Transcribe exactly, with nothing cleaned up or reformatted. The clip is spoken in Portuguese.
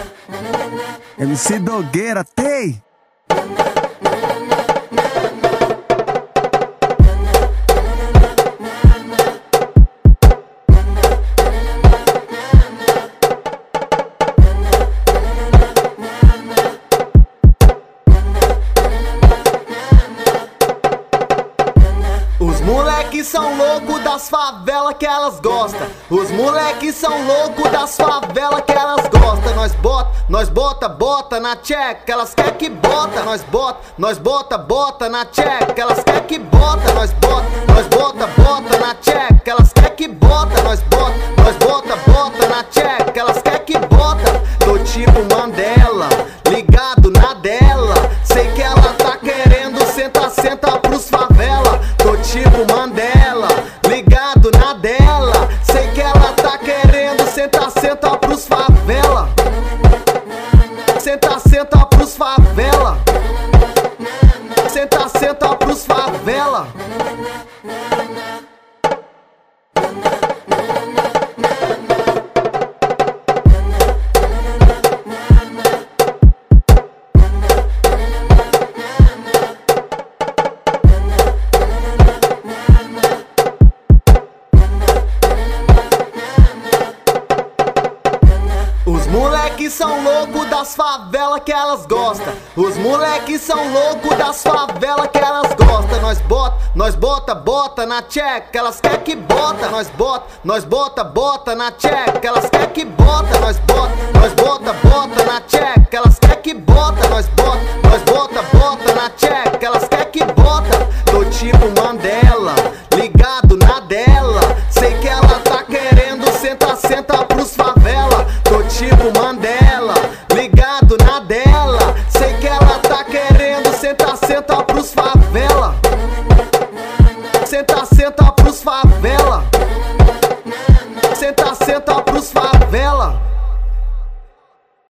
M C Dogueira, tem! Os moleques são loucos das favelas que elas gostam. Os moleques são loucos das favelas que elas gostam. Nós bota, nós bota, bota na tcheca. Elas quer que bota, nós bota, nós bota, bota na tcheca. Elas quer que bota, nós bota, nós bota, bota na tcheca. Elas quer que bota, nós bota, nós bota, bota na tcheca. Elas quer que bota. Tô tipo Mandela, ligado na dela. Sei que ela tá querendo senta, senta pros favela. Tô tipo Mandela, ligado na dela. Sei que ela tá querendo senta, senta pros favela. Senta, senta pros favela. Senta, senta pros favela. Os moleques são loucos das favelas que elas gostam. Os moleques são loucos das favelas que elas gostam. Nós bota, nós bota, bota na tcheca. Elas quer que bota, nós bota, nós bota, bota na tcheca. Elas quer que bota, nós bota, nós bota, bota na tcheca. Elas quer que bota, nós bota, nós bota, bota na tcheca. Elas quer que bota. Tô tipo Mandela, ligado na dela. Sei que ela tá querendo senta, senta pros favela. Tô tipo Mandela, ligado na dela. Sei que ela tá querendo senta, senta pros favela. Senta, senta pros favela. Senta, senta pros favela.